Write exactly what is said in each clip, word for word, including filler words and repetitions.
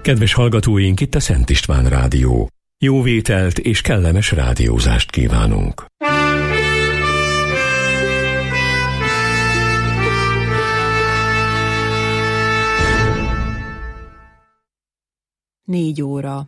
Kedves hallgatóink, itt a Szent István Rádió. Jó vételt és kellemes rádiózást kívánunk. Négy óra.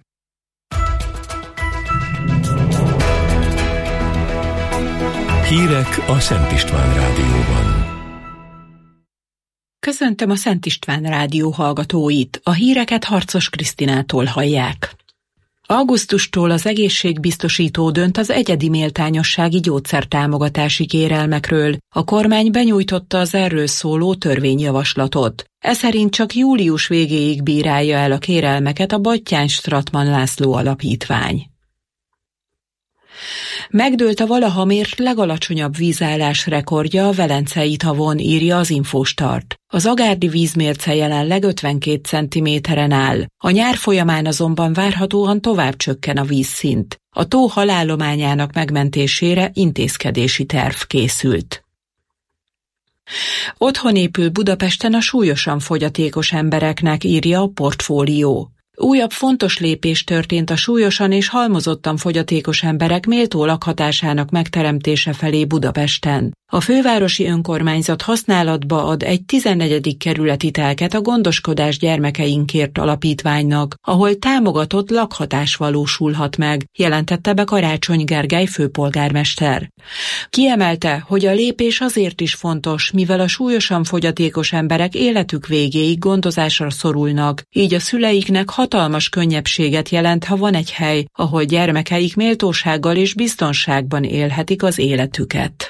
Hírek a Szent István Rádióban. Köszöntöm a Szent István Rádió hallgatóit. A híreket Harcos Krisztinától hallják. Augusztustól az egészségbiztosító dönt az egyedi méltányossági gyógyszertámogatási kérelmekről. A kormány benyújtotta az erről szóló törvényjavaslatot. Eszerint csak július végéig bírálja el a kérelmeket a Batthyány-Strattmann László Alapítvány. Megdőlt a valaha mért legalacsonyabb vízállás rekordja a Velencei tavon, írja az Infostart. Az agárdi vízmérce jelenleg ötvenkét centiméteren áll. A nyár folyamán azonban várhatóan tovább csökken a vízszint. A tó halállományának megmentésére intézkedési terv készült. Otthon épül Budapesten a súlyosan fogyatékos embereknek, írja a Portfólió. Újabb fontos lépés történt a súlyosan és halmozottan fogyatékos emberek méltó lakhatásának megteremtése felé Budapesten. A fővárosi önkormányzat használatba ad egy tizennegyedik kerületi telket a Gondoskodás gyermekeinkért alapítványnak, ahol támogatott lakhatás valósulhat meg, jelentette be Karácsony Gergely főpolgármester. Kiemelte, hogy a lépés azért is fontos, mivel a súlyosan fogyatékos emberek életük végéig gondozásra szorulnak, így a szüleiknek hatalmas könnyebbséget jelent, ha van egy hely, ahol gyermekeik méltósággal és biztonságban élhetik az életüket.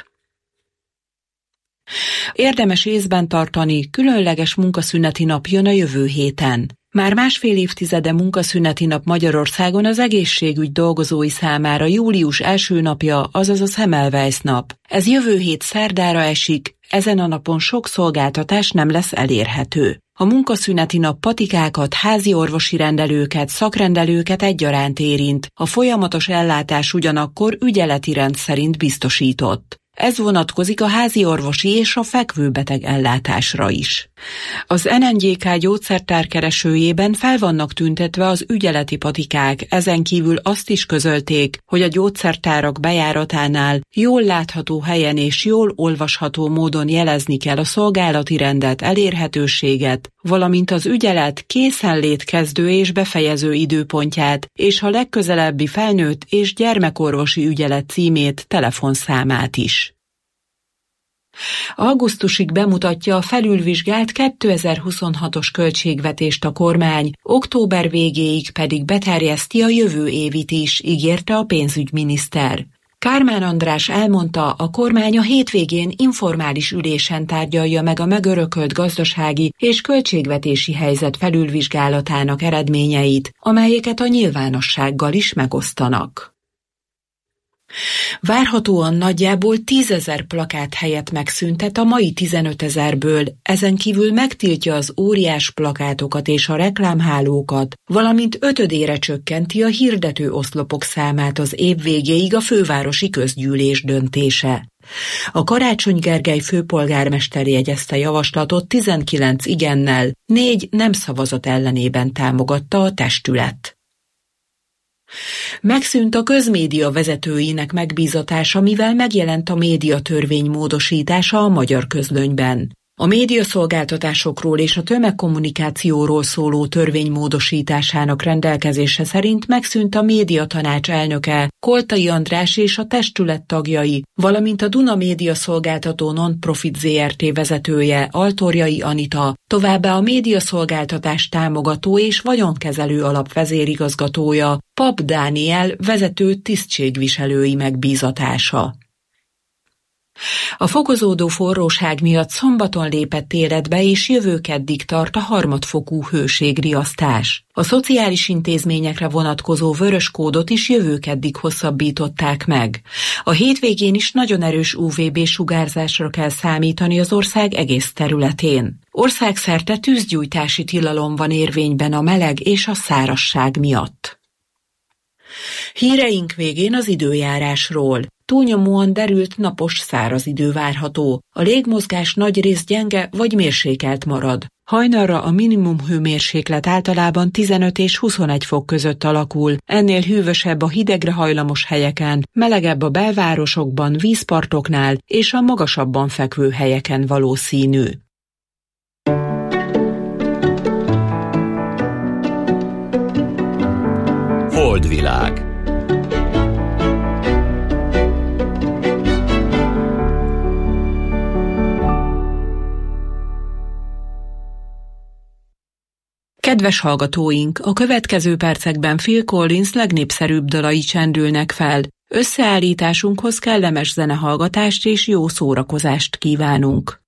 Érdemes észben tartani, különleges munkaszüneti nap jön a jövő héten. Már másfél évtizede munkaszüneti nap Magyarországon az egészségügy dolgozói számára július első napja, azaz a Semmelweis nap. Ez jövő hét szerdára esik, ezen a napon sok szolgáltatás nem lesz elérhető. A munkaszüneti nap patikákat, házi orvosi rendelőket, szakrendelőket egyaránt érint, a folyamatos ellátás ugyanakkor ügyeleti rend szerint biztosított. Ez vonatkozik a házi orvosi és a fekvőbeteg ellátásra is. Az en en gé ká gyógyszertár keresőjében fel vannak tüntetve az ügyeleti patikák, ezen kívül azt is közölték, hogy a gyógyszertárak bejáratánál jól látható helyen és jól olvasható módon jelezni kell a szolgálati rendet, elérhetőséget, valamint az ügyelet készenlét kezdő és befejező időpontját, és a legközelebbi felnőtt és gyermekorvosi ügyelet címét, telefonszámát is. Augusztusig bemutatja a felülvizsgált kétezer-huszonhatos költségvetést a kormány, október végéig pedig beterjeszti a jövő évit is, ígérte a pénzügyminiszter. Kármán András elmondta, a kormány a hétvégén informális ülésen tárgyalja meg a megörökölt gazdasági és költségvetési helyzet felülvizsgálatának eredményeit, amelyeket a nyilvánossággal is megosztanak. Várhatóan nagyjából tízezer plakát helyet megszüntet a mai tizenötezerből, ezen kívül megtiltja az óriás plakátokat és a reklámhálókat, valamint ötödére csökkenti a hirdető oszlopok számát az év végéig a fővárosi közgyűlés döntése. A Karácsony Gergely főpolgármester jegyezte javaslatot tizenkilenc igennel, négy nem szavazat ellenében támogatta a testület. Megszűnt a közmédia vezetőinek megbízatása, mivel megjelent a médiatörvény módosítása a Magyar Közlönyben. A médiaszolgáltatásokról és a tömegkommunikációról szóló törvény módosításának rendelkezése szerint megszűnt a médiatanács elnöke, Koltai András és a testület tagjai, valamint a Duna Média Szolgáltató Non-Profit zé er té vezetője, Altorjai Anita, továbbá a médiaszolgáltatás támogató és vagyonkezelő alap vezérigazgatója, Pap Dániel vezető tisztségviselői megbízatása. A fokozódó forróság miatt szombaton lépett életbe és jövő keddig tart a harmadfokú hőségriasztás. A szociális intézményekre vonatkozó vörös kódot is jövő keddig hosszabbították meg. A hétvégén is nagyon erős ú vé bé sugárzásra kell számítani az ország egész területén. Országszerte tűzgyújtási tilalom van érvényben a meleg és a szárazság miatt. Híreink végén az időjárásról. Túlnyomóan derült napos száraz idő várható. A légmozgás nagyrészt gyenge vagy mérsékelt marad. Hajnalra a minimum hőmérséklet általában tizenöt és huszonegy fok között alakul, ennél hűvösebb a hidegre hajlamos helyeken, melegebb a belvárosokban, vízpartoknál és a magasabban fekvő helyeken valószínű. Holdvilág. Kedves hallgatóink, a következő percekben Phil Collins legnépszerűbb dalai csendülnek fel. Összeállításunkhoz kellemes zenehallgatást és jó szórakozást kívánunk.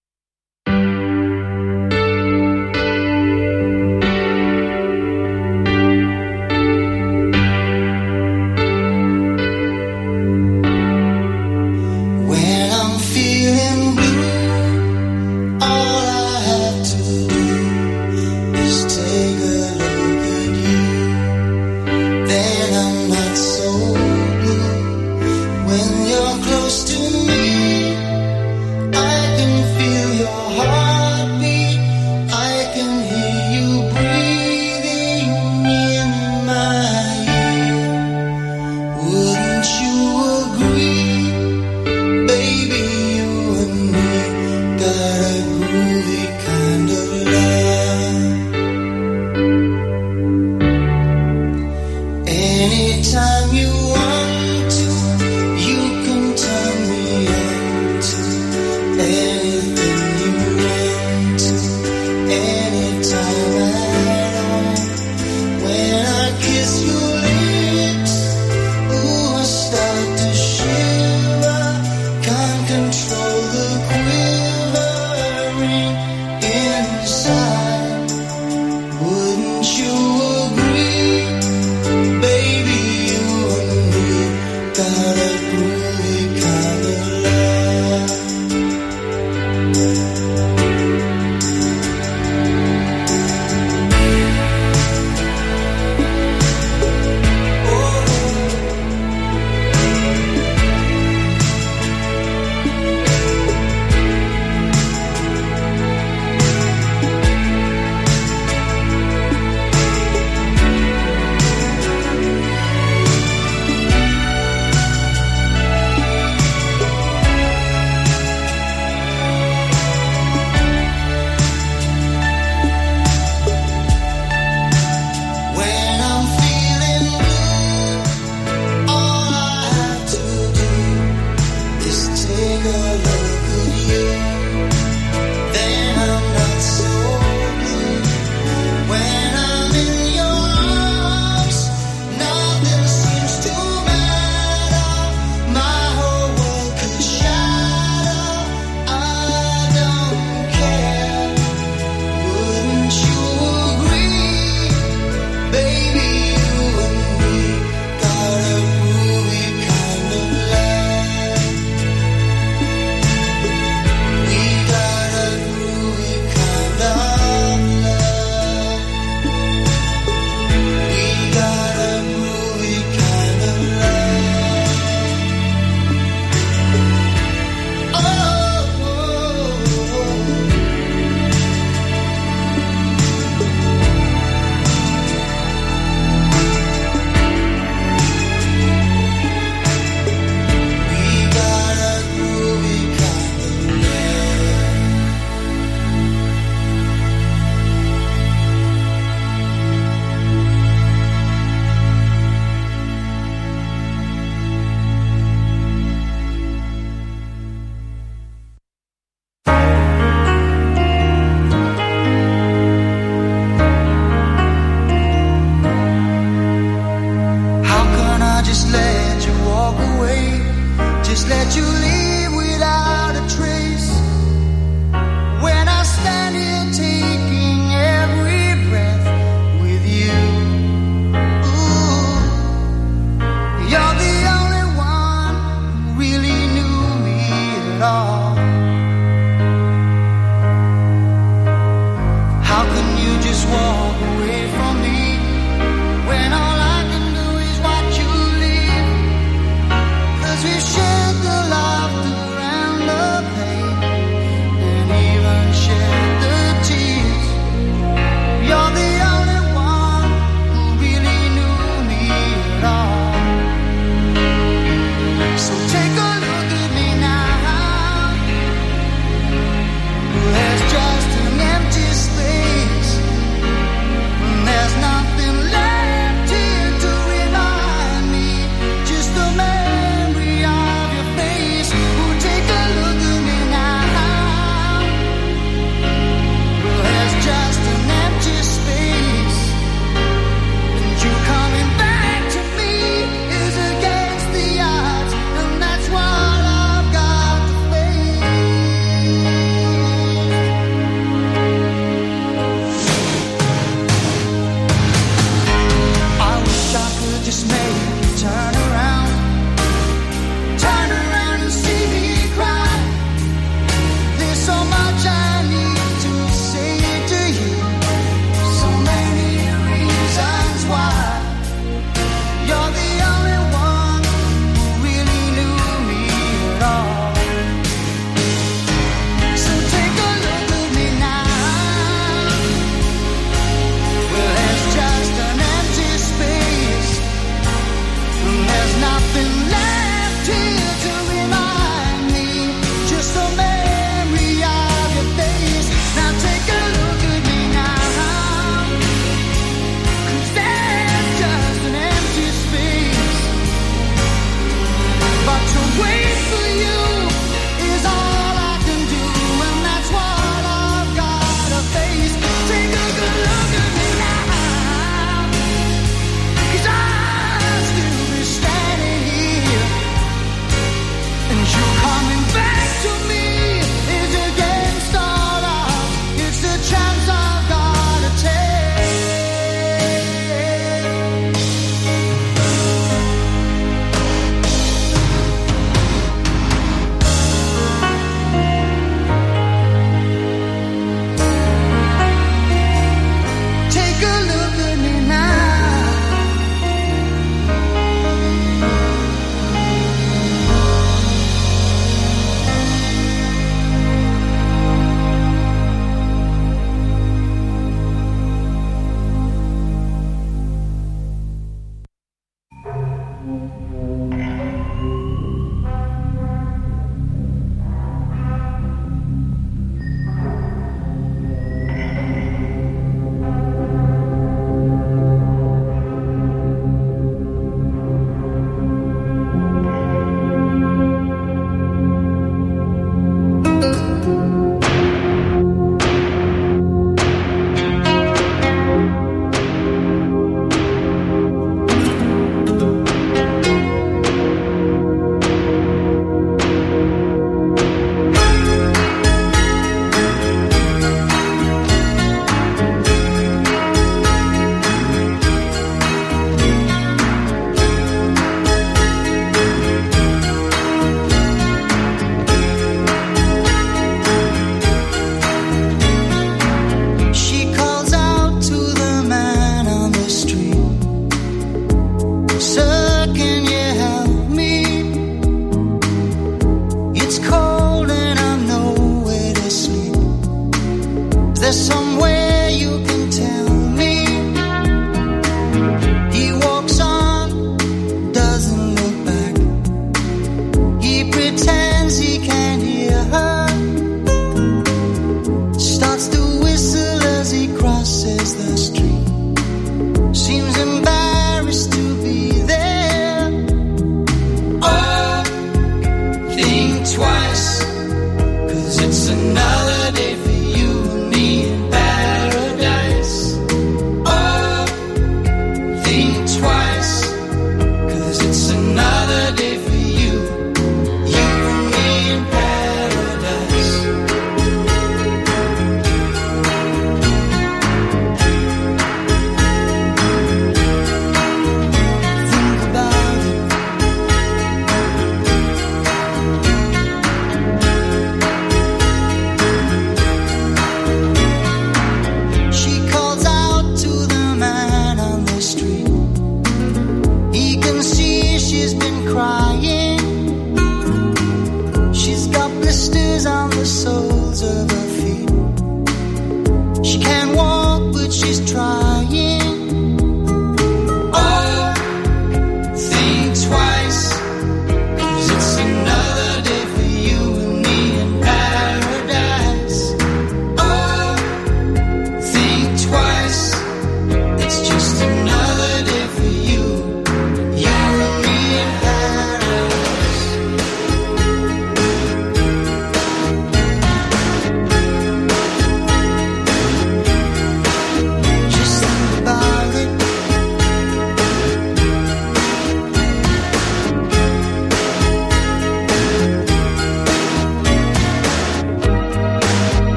Just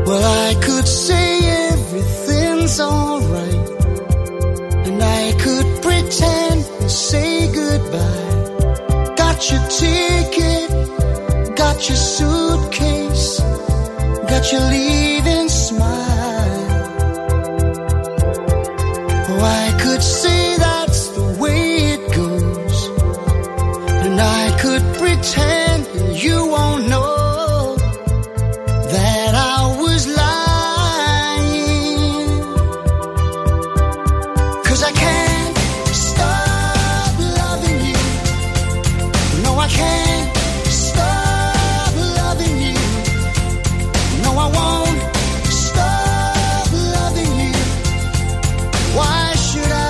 Well, I could say everything's alright, and I could pretend to say goodbye. Got your ticket, got your suitcase, got your leaving smile. Oh, I could say that's the way it goes, and I could pretend you won't know that I was lying. 'Cause I can't stop loving you. No, I can't stop loving you. No, I won't stop loving you. Why should I?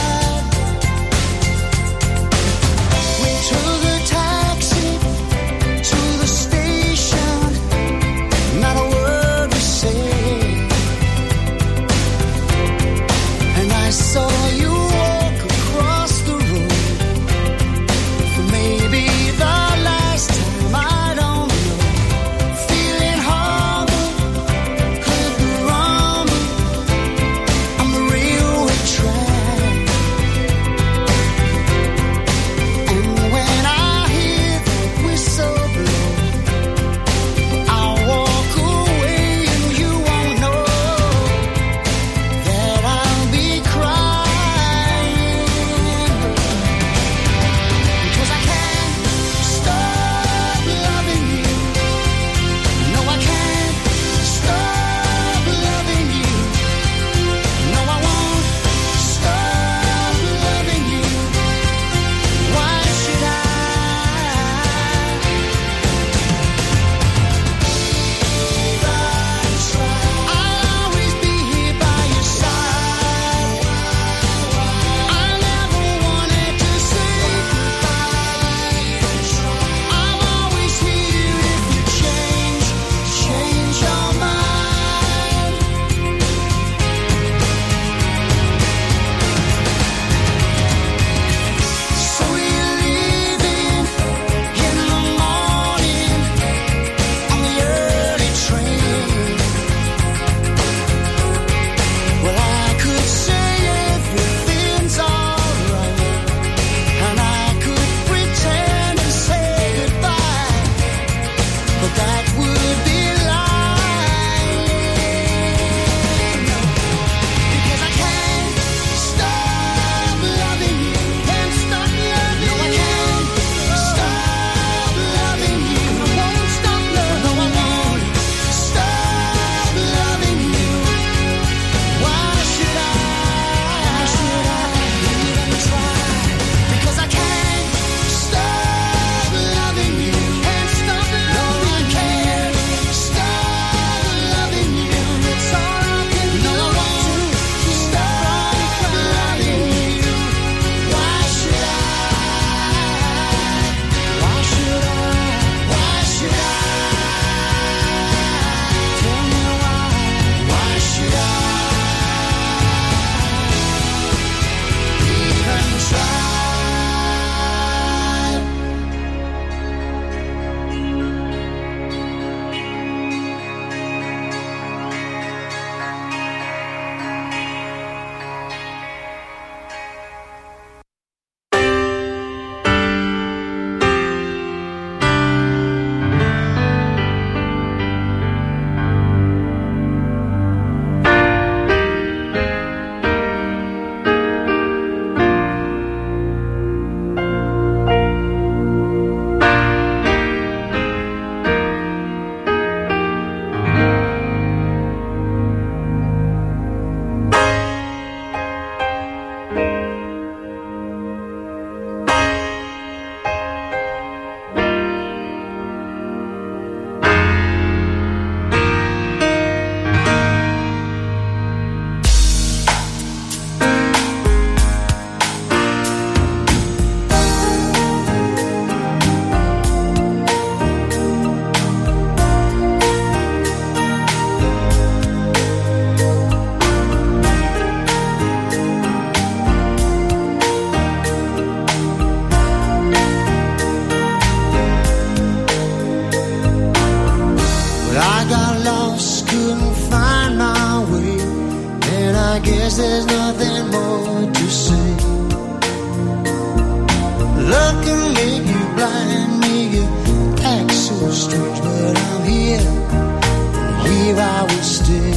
We took a taxi guess there's nothing more to say. Love can make you blind, make you act so strange, but I'm here, and here I will stay.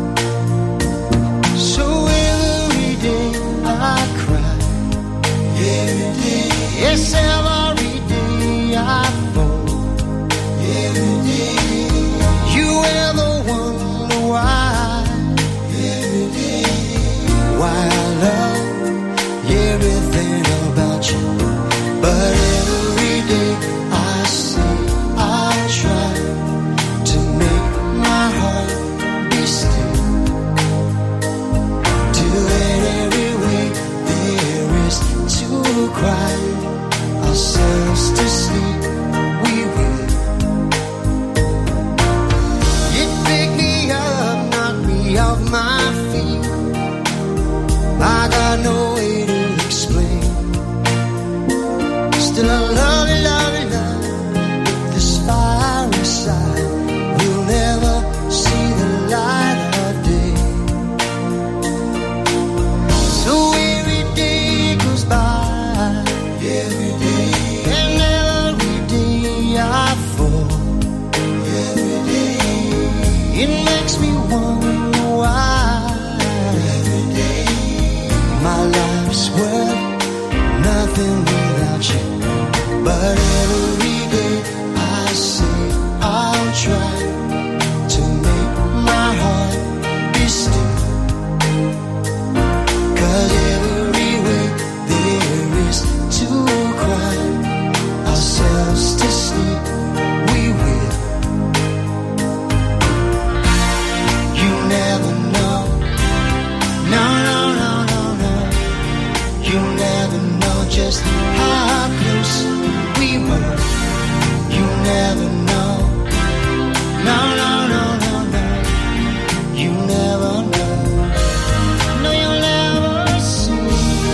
So every day I cry, every day, yes, every day I fall, every day. You ever wonder why, every day, why I love everything about you? But every day I say I'll try to make my heart be still, till in every way there is to cry ourselves to sleep. We will. It picked me up, knocked me off my feet. I got no way to explain. Still I love you, love you, love you. But this fire inside will never see the light of day. So every day goes by, every day, and every day I fall, every day. It makes me wonder why, every day, my life's worth nothing without you. But every day I say I'll try to make my heart be still, 'cause every way there is to cry ourselves to sleep. We will. You never know. No, no, no, no, no. You never know just how close we were. You never know. No, no, no, no, no. You never know. No, you'll never see.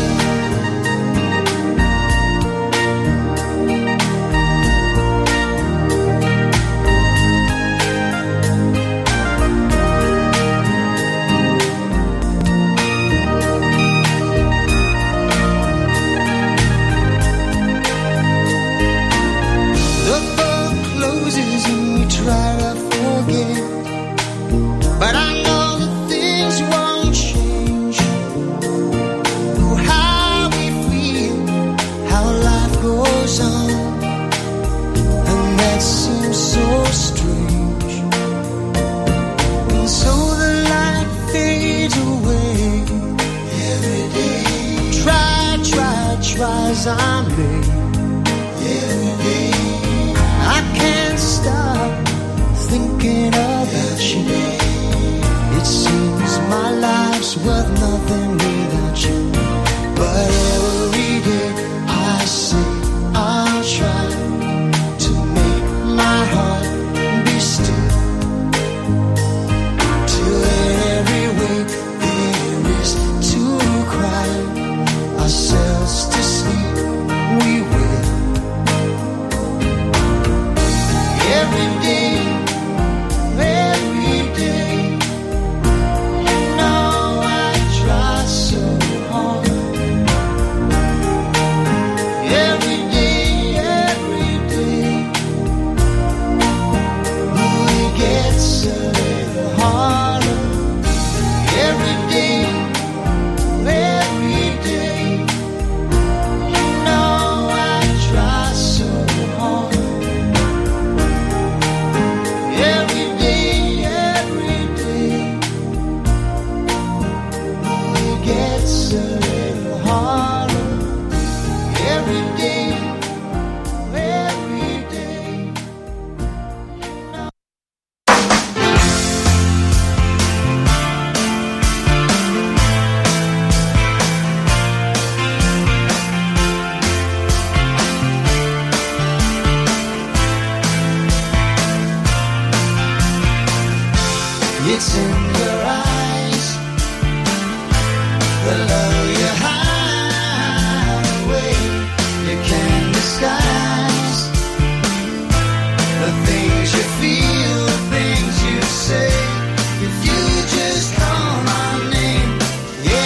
The book closes and we try to forget, but I know that things won't change. Through how we feel, how life goes on, and that seems so strange. And so the light fades away every day. Try, try, try as I may. Every day I can't stop thinking about you. It seems my life's worth nothing without you. But every day I say I'll try to make my heart be still, till in every way there is to cry ourselves to sleep. We will. Every day, every day, you know I try so hard. Every day, every day, it gets a little harder. Every day, every day, you know I try so hard. Every day, every day, it gets a little harder. Every day, every day, you know. It's in your eyes, the love you hide away. You can't disguise the things you feel, the things you say. If you just call my name,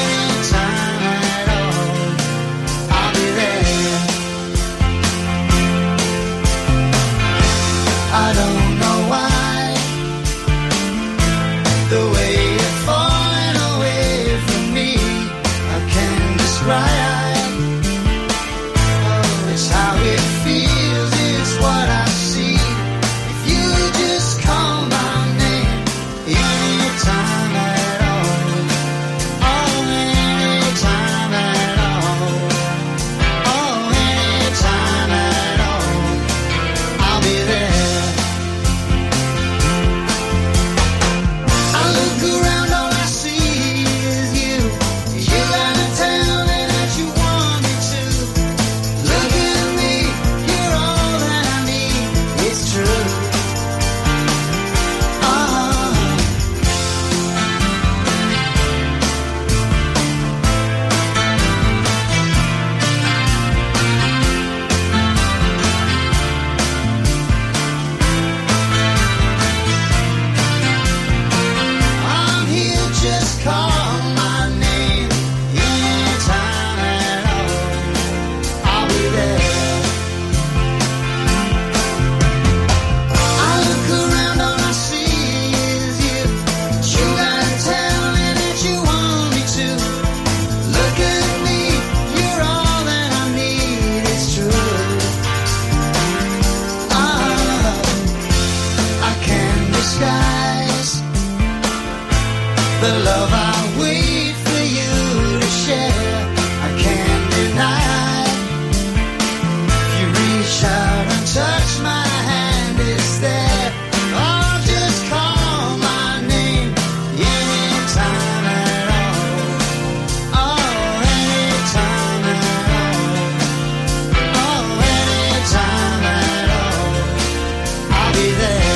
love I wait for you to share, I can't deny. If you reach out and touch my hand, it's there. Or just call my name anytime at all. Oh, anytime at all. Oh, anytime at all. I'll be there.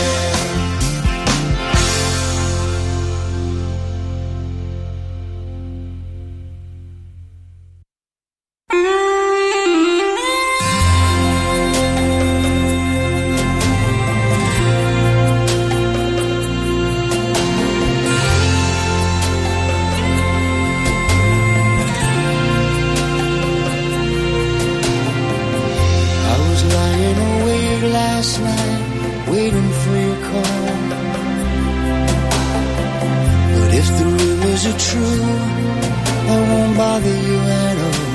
I was lying awake last night, waiting for your call. But if the rumors are true, I won't bother you at all.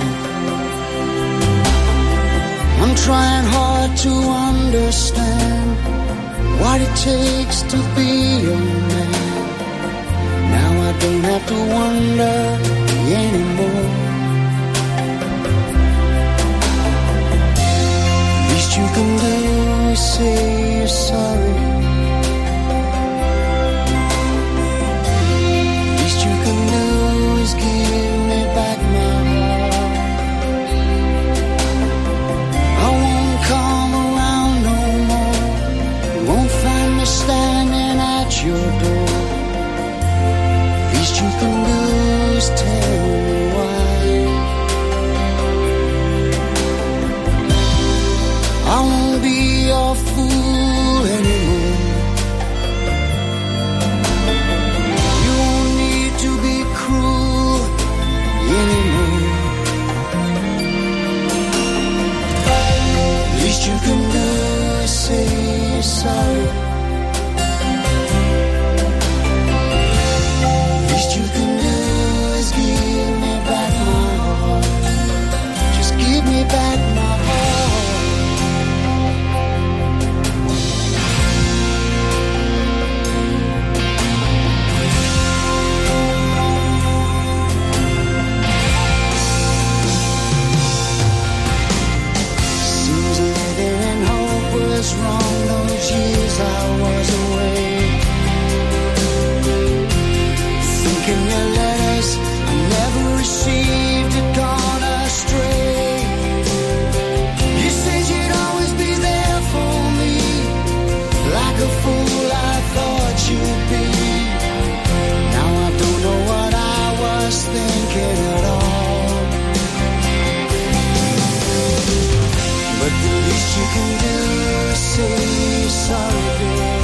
I'm trying hard to understand what it takes to be a man. Now I don't have to wonder anymore. Least you can do is say you're sorry. Least you can do is give me back my heart. I won't come around no more. You won't find me standing at your door. Least you can do is tell me why. I won't be your fool anymore. You won't need to be cruel anymore. Least you can do is say you're sorry. Least you can do is give me back my heart. Just give me back my heart. Seems living in hope was wrong those years I was away. Thinking your letters I never received had gone astray. You said you'd always be there for me, like a fool I thought you'd be. Now I don't know what I was thinking at all. But the least you can do is say sorry, girl.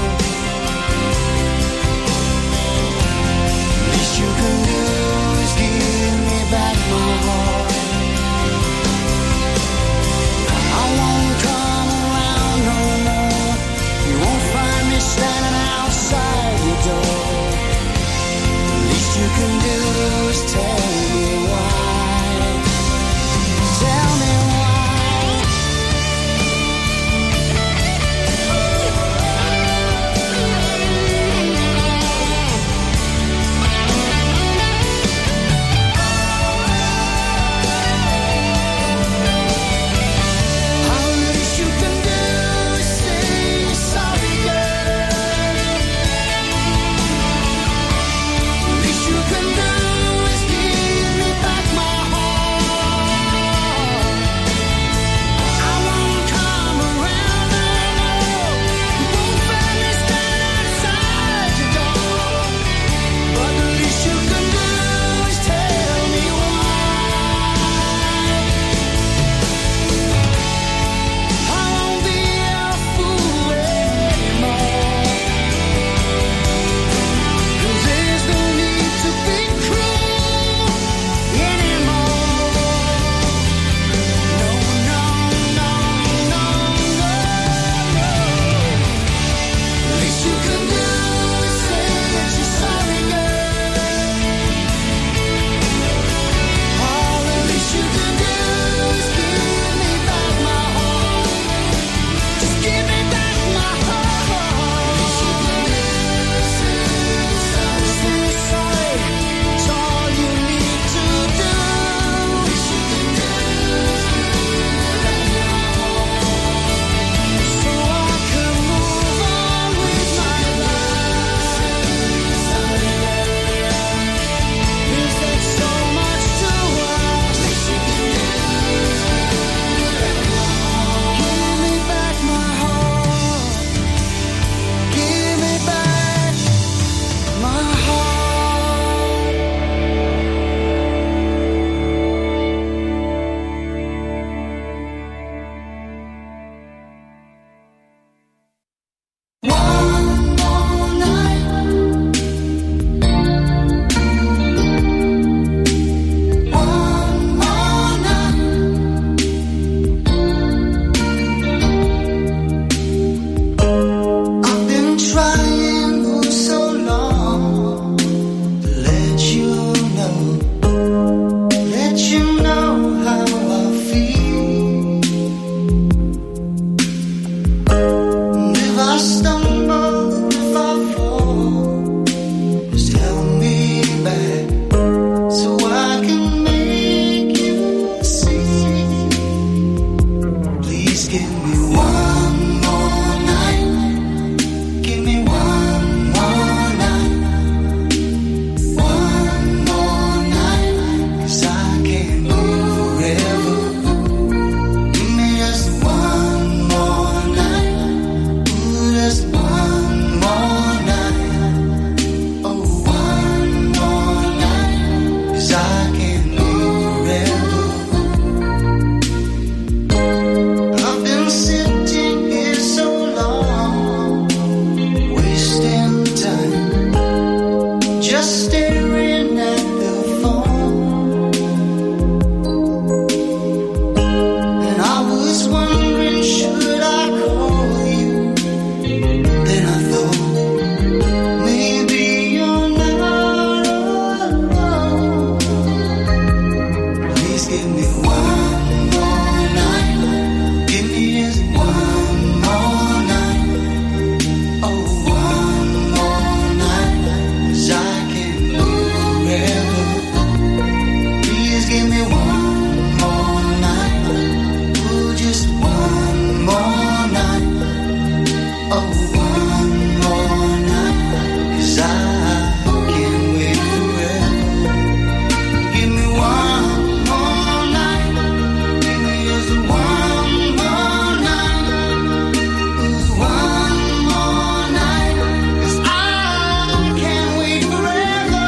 I stumble, if I fall, just help me back so I can make you see. Please give me one more night. Give me one more night. One more night, 'cause I can't live forever. Give me just one more night. Ooh, just one more night. Oh, one more night, 'cause I can't live forever. I've been sitting here so long, wasting time, just staring at the phone. And I was wondering, should I call you? Then I thought, maybe you're not alone. Please give me one more night. Give me just one more night. Oh, one more night, 'cause I can't live forever. Please give me one more night. Oh, just one more night. Oh, one more night, 'cause I can't wait forever. Give me one more night. Give me just one more night. Ooh, one more night, 'cause I can't wait forever.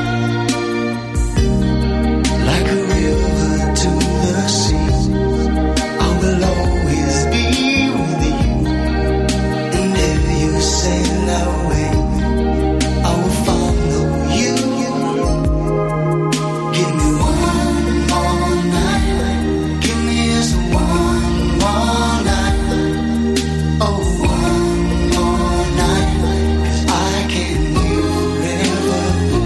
Like a river to the sea, I will always be with you. And if you sail away, I will follow you. Give me one more night. Give me just one more night. Oh, one more night, 'cause I can't live forever.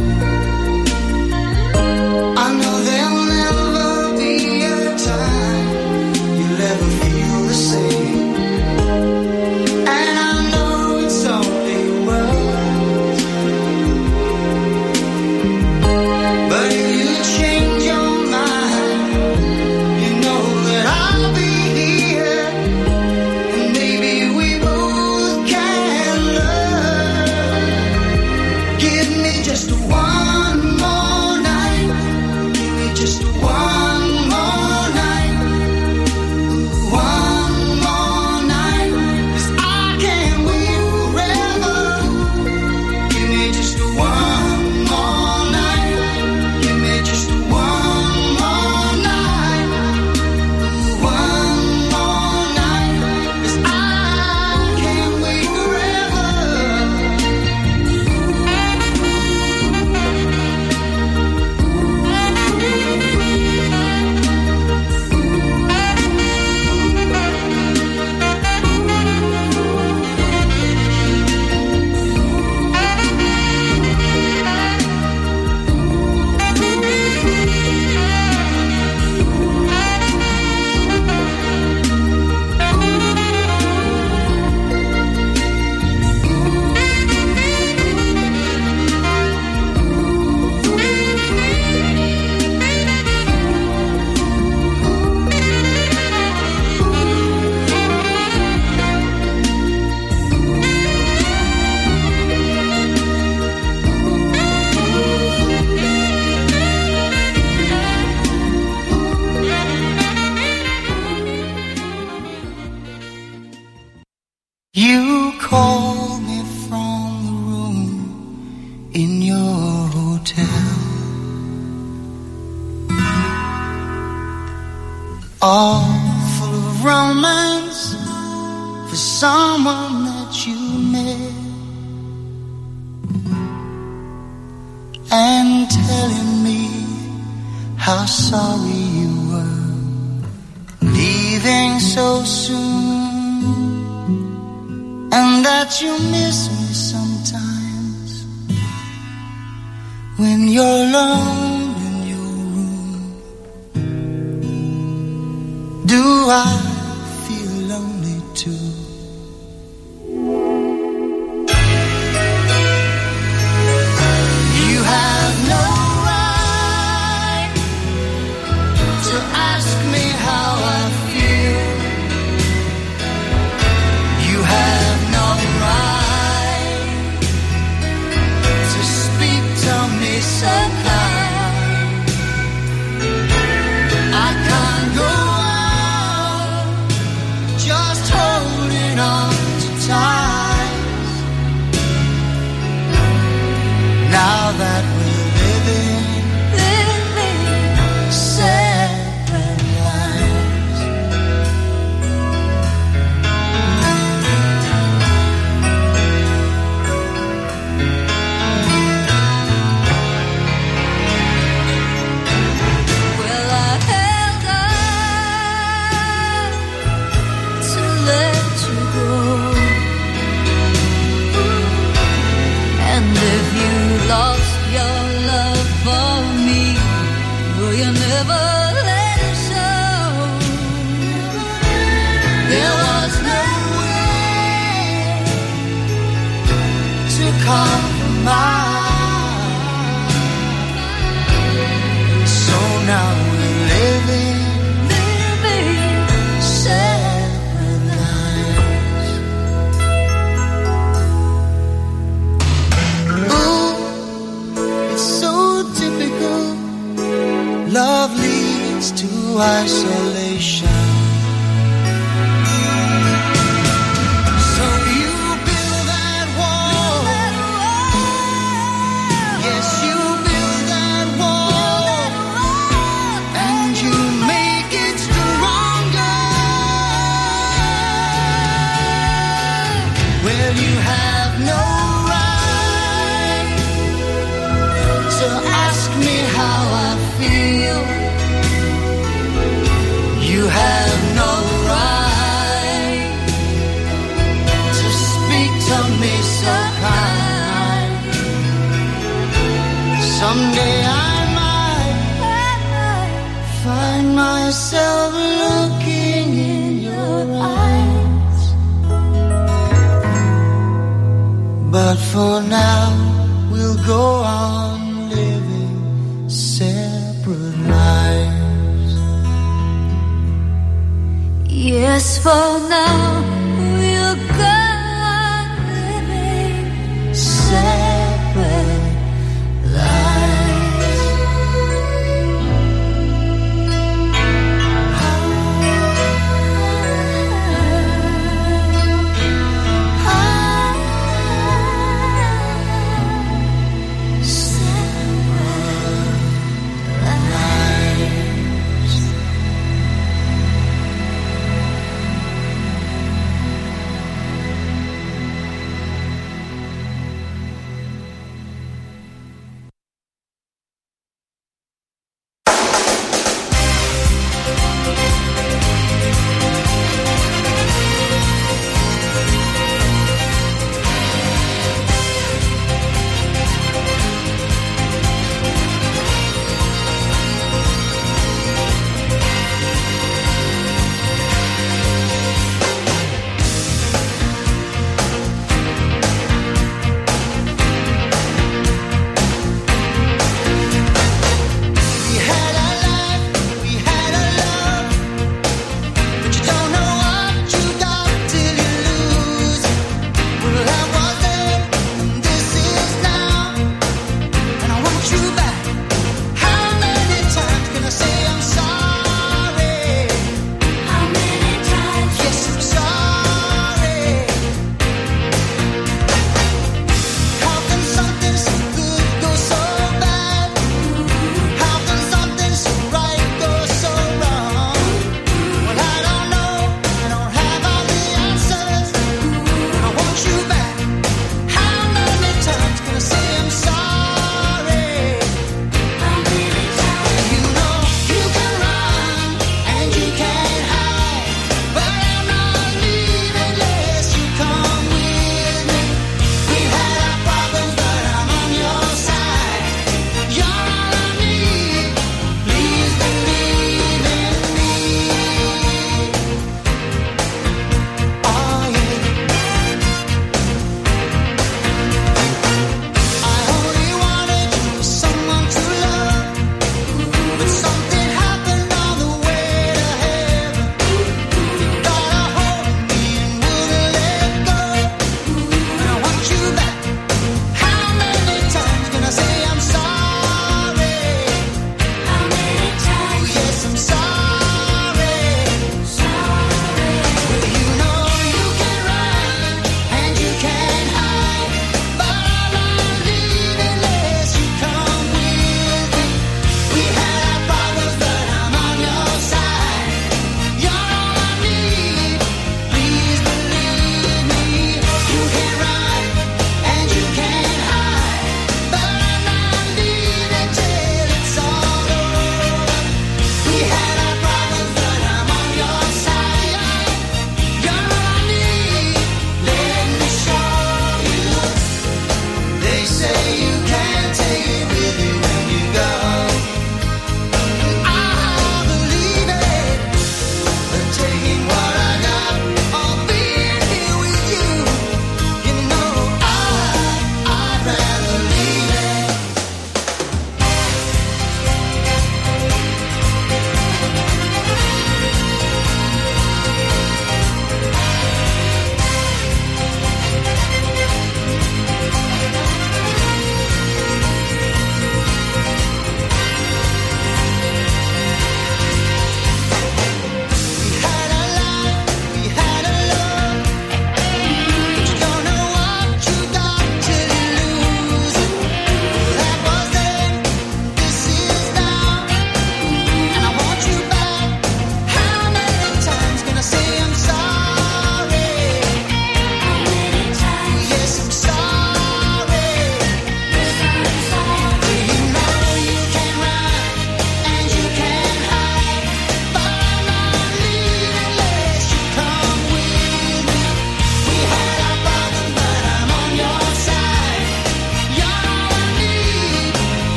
I know there'll never be a time you'll ever feel the same. And I know it's only words. But if you change your mind, you know that I'll be here. And maybe we both can learn. Give me just one more night. Give me just one more night. One more night, 'cause I can't wait forever. Give me just one more night. Give me just one more night. One more night, 'cause I can't wait forever. You call me from the room in your hotel, all full of romance for someone that you met, and telling me how sorry you were leaving so soon, and that you miss me sometimes when you're alone in your room. Do I feel lonely too? mine. So now we're living, living separate lives. Ooh, it's so typical. Love leads to isolation. You have no right to speak to me so kind. Someday I might find myself looking in your eyes, but for now we'll go on living separate lives. Yes, for now we'll go on living separate lives.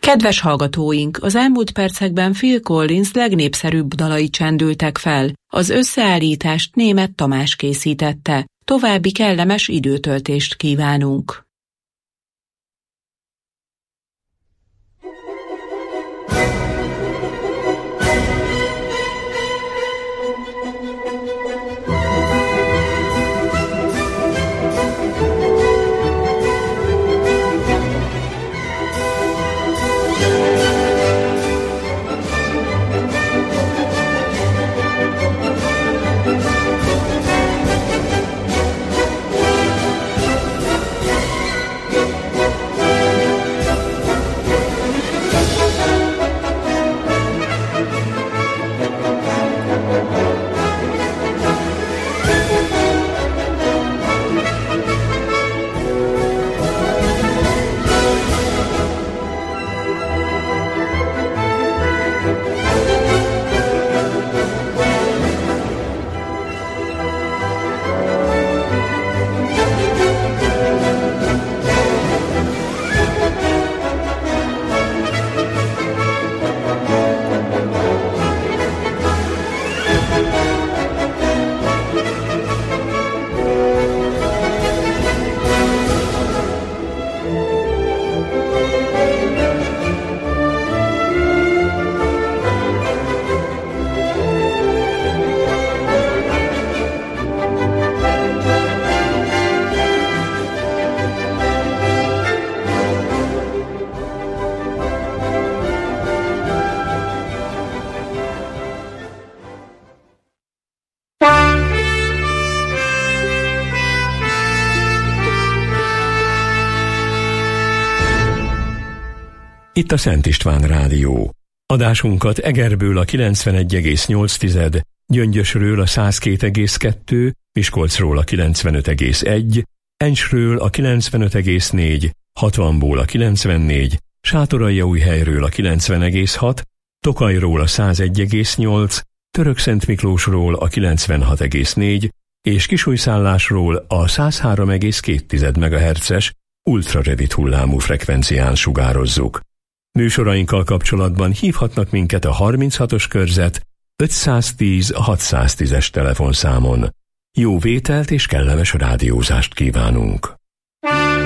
Kedves hallgatóink, az elmúlt percekben Phil Collins legnépszerűbb dalai csendültek fel. Az összeállítást Németh Tamás készítette. További kellemes időtöltést kívánunk. Itt a Szent István Rádió. Adásunkat Egerből a kilencvenegy egész nyolc, Gyöngyösről a száz két egész kettő, Miskolcról a kilencvenöt egész egy, Encsről a kilencvenöt egész négy, Hatvanból a kilencvennégy, Sátoraljaújhelyről a kilencven egész hat, Tokajról a száz egy egész nyolc, Törökszentmiklósról a kilencvenhat egész négy, és Kisújszállásról a száz három egész két megahertzes ultrarövid hullámú frekvencián sugározzuk. Műsorainkkal kapcsolatban hívhatnak minket a harminchatos körzet ötszáztíz hatszáztízes telefonszámon. Jó vételt és kellemes rádiózást kívánunk!